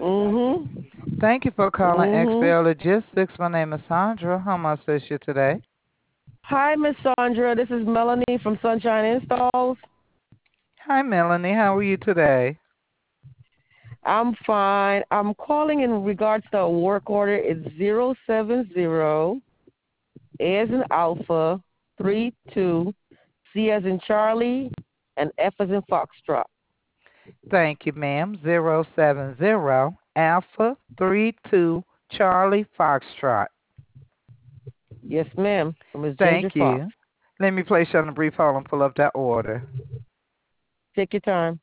Mm-hmm. Thank you for calling Mm-hmm. XL Logistics. My name is Sandra. How may I assist you today? Hi, Miss Sandra. This is Melanie from Sunshine Installs. Hi, Melanie. How are you today? I'm fine. I'm calling in regards to a work order. It's 070 A as in Alpha 32 C as in Charlie and F as in Foxtrot. Thank you, ma'am. 070 Alpha 32 Charlie Foxtrot. Yes, ma'am. From Miss Ginger Thank Fox. you. Let me place you on a brief hold and pull up that order. Take your time.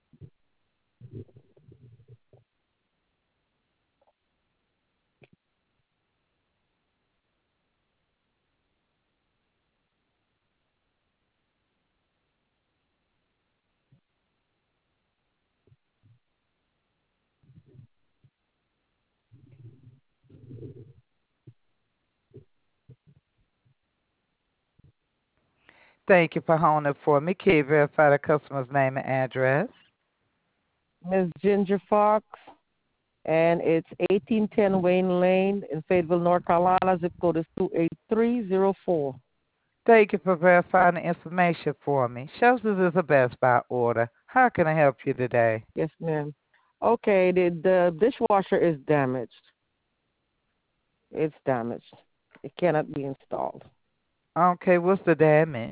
Thank you for holding it for me. Can you verify the customer's name and address? Miss Ginger Fox, and it's 1810 Wayne Lane in Fayetteville, North Carolina. Zip code is 28304. Thank you for verifying the information for me. Shows this is a Best Buy order. How can I help you today? Yes, ma'am. Okay, the dishwasher is damaged. It's damaged. It cannot be installed. Okay, what's the damage?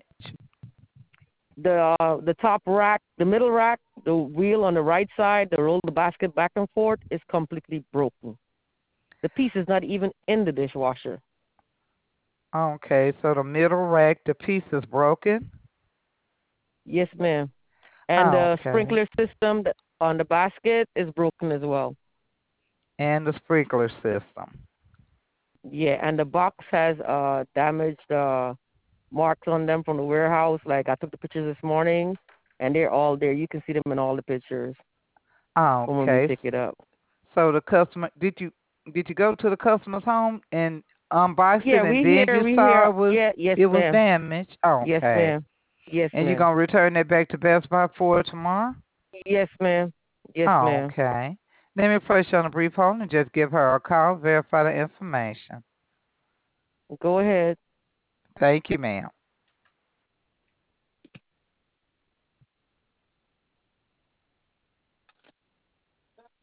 The top rack, the middle rack, the wheel on the right side, the roll the basket back and forth is completely broken. The piece is not even in the dishwasher. Okay, so the middle rack, the piece is broken. Yes, ma'am. And the Okay, sprinkler system on the basket is broken as well. and the sprinkler system. Yeah, and the box has damaged marks on them from the warehouse. Like I took the pictures this morning, and they're all there. You can see them in all the pictures from when we Okay, pick it up. so the customer, did you go to the customer's home and unbox it, Yeah, and we then here. you We saw here. Yeah, yes, it was ma'am. damaged? Yes, Okay, ma'am. Yes, and you're ma'am. gonna return that back to Best Buy for tomorrow? Yes, ma'am. Yes, ma'am. Okay. Let me place you on a brief hold and just give her a call, verify the information. Go ahead. Thank you, ma'am.